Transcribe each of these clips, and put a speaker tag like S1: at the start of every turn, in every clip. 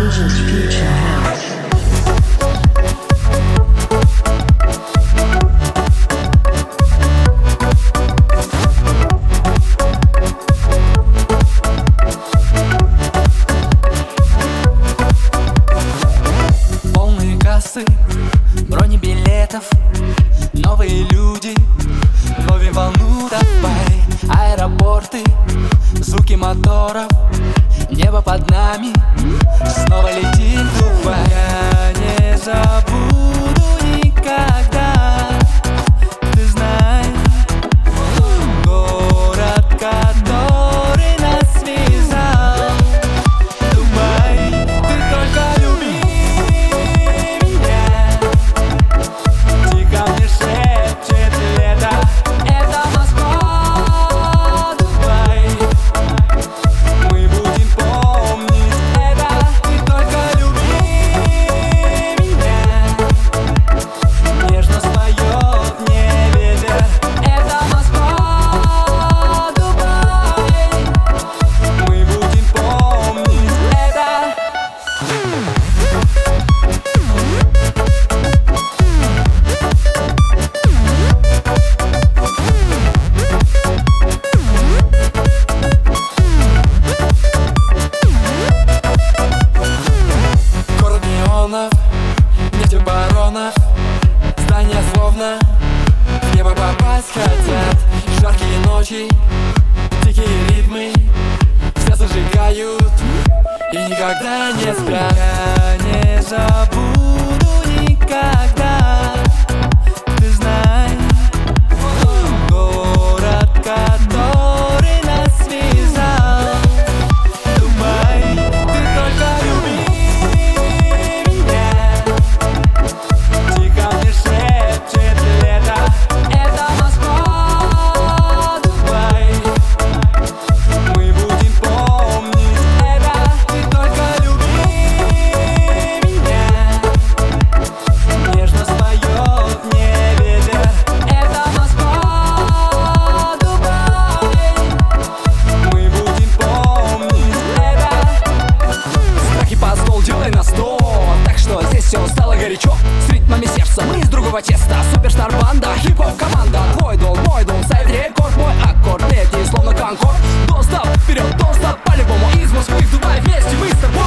S1: Agent's Future House.
S2: Полные кассы, бронебилетов, новые люди ловим волну, давай. Аэропорты, звуки моторов, небо под нами, снова летим в Дубай. Я не забуду никогда, ты знаешь, город, который нас связал. Дубай, ты только люби меня. Тихо мне шепчет лето, это Москва, Дубай. Мы будем помнить это. Ты только люби меня. Нежно споет мне ветер, это Москва, Дубай. Мы будем помнить это. Город неонов, нефтебаронов, здания словно в небо попасть хотят. Жаркие ночи, дикие ритмы, все зажигают и никогда не спят. Я не забуду никогда, ты знаешь, город, который нас связал. Дубай, ты только люби меня. Тихо мне шепчет лето, это Москва, Дубай. Мы будем помнить это. Ты только люби меня. Нежно споет мне ветер, это Москва, Дубай. Мы будем помнить это.
S3: Страхи под стол, делай на 100. Так что здесь все стало горячо. С ритмами сердца мы из другого теста. Суперстар банда, хип-хоп команда. Твой дол, мой дол, сайт рекорд. Мой аккорд, летний, словно конкорд. Don't stop, вперед, don't stop, по-любому. Из Москвы в Дубай, вместе мы с тобой.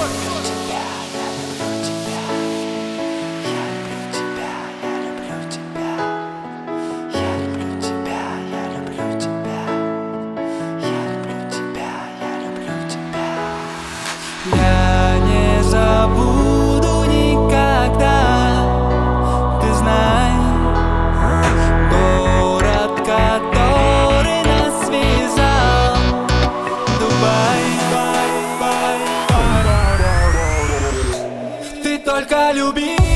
S2: Я не забуду никогда, ты знаешь, город, который нас связал. Дубай, ты только люби.